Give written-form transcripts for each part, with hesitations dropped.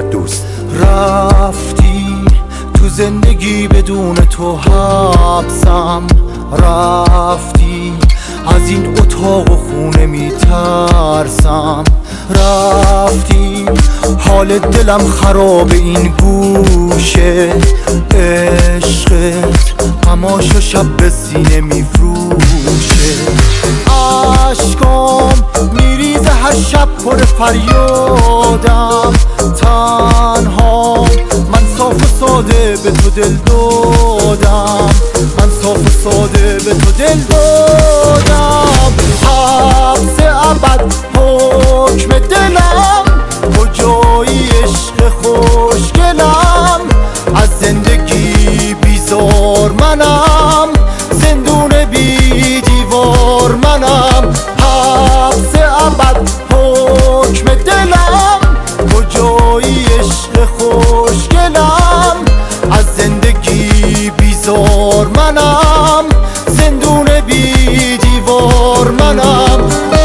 دوست. رفتی تو زندگی بدون تو حبسم، رفتی از این اتاق و خونه میترسم، رفتی حال دلم خراب این گوشه، عشقت غماشو شب به سینه میفروشه، عشقام میریزه هر شب پر فریادم، تنها من صاف و ساده به تو دل دادم، من صاف و ساده به تو دل دادم، حبس ابد حکم دلم، کجایی عشق خوشگلم، از زندگی بیزار منم، زندون بی دیوار منم، حبس ابد حکم دلم، کجایی عشق خوشگلم، از زندگی بیزار منم، زندون بی دیوار منم.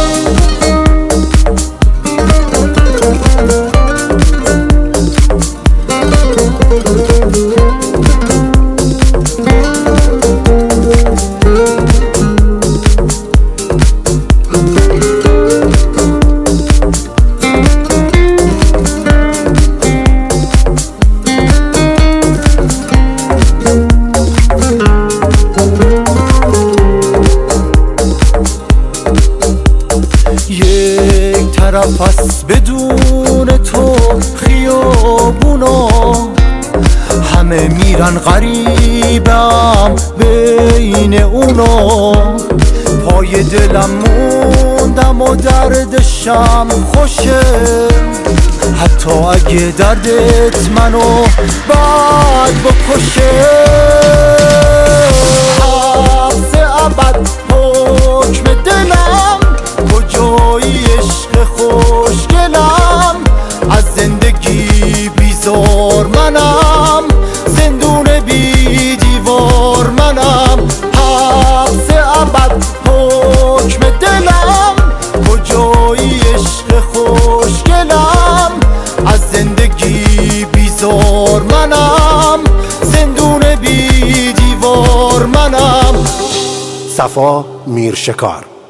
یک طرف است بدون تو خیابونا، همه میرن غریبم بین اونا، پای دلم موندم و دردشم خوشه، حتی اگه دردت منو بعد بکشه، حبس ابد حکم دلم، کجایی عشق خوشگلم، از زندگی بیزار منم، زندون بی دیوار منم، حبس ابد حکم دلم، کجایی عشق خوشگلم، از زندگی بیزار منم، زندون بی دیوار منم. صفا میرشکار.